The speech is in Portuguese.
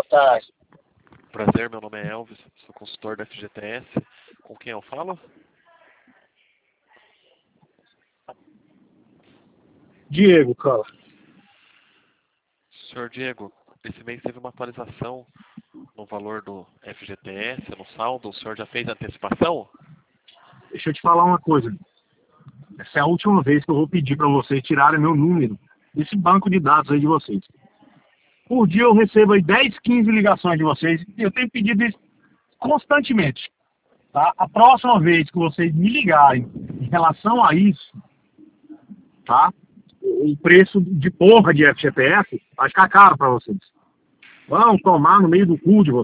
boa tarde. Prazer, meu nome é Elvis, sou consultor da FGTS. Com quem eu falo? Diego, cara. Senhor Diego, esse mês teve uma atualização no valor do FGTS, no saldo. O senhor já fez a antecipação? Deixa eu te falar uma coisa. Essa é a última vez que eu vou pedir para vocês tirarem meu número desse banco de dados aí de vocês. Por dia eu recebo aí 10, 15 ligações de vocês e eu tenho pedido isso constantemente. Tá? A próxima vez que vocês me ligarem em relação a isso, tá? O preço de porra de FGTS vai ficar caro para vocês. Vão tomar no meio do cu de vocês.